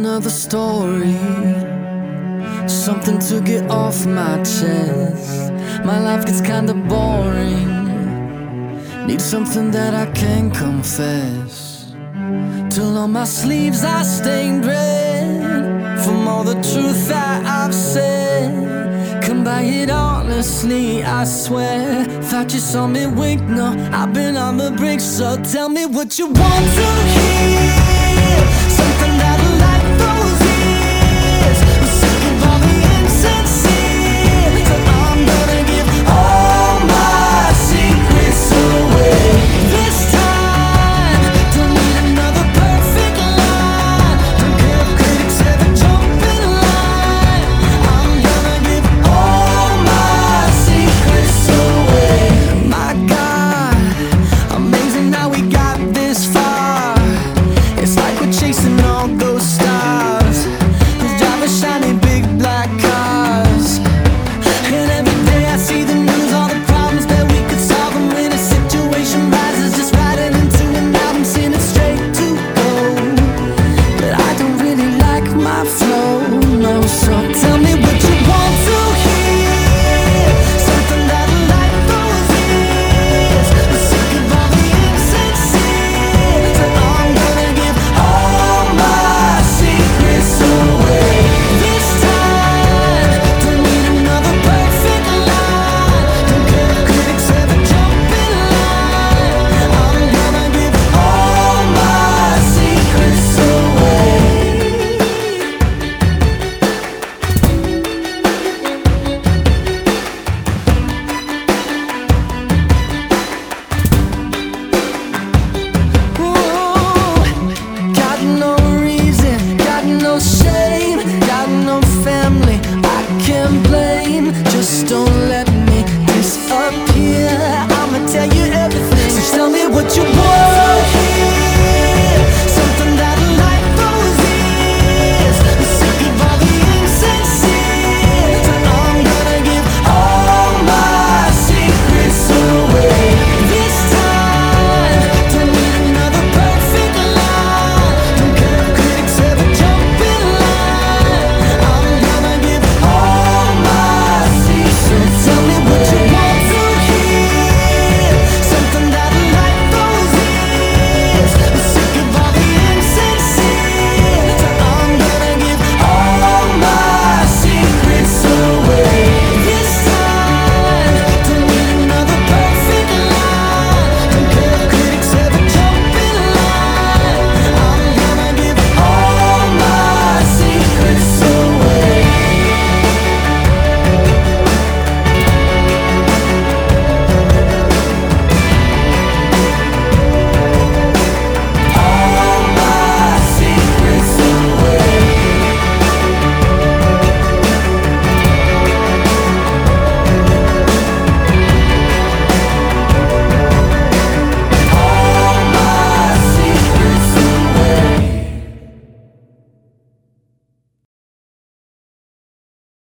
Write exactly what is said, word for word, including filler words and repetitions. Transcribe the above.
another story, something to get off my chest. My life gets kinda boring, need something that I can confess. Till on my sleeves I stained red from all the truth that I've said. Come by it honestly, I swear. Thought you saw me wink, no, I've been on the brink. So tell me what you want to hear, something that'll light those ears. I'm sick of all the insincere, so I'm gonna give all my secrets away. This time, don't need another perfect line. Don't care if critics ever jump in line. I'm gonna give all my secrets away. My God, amazing how we got this far. It's like we're chasing all those stars. Let's drive a shiny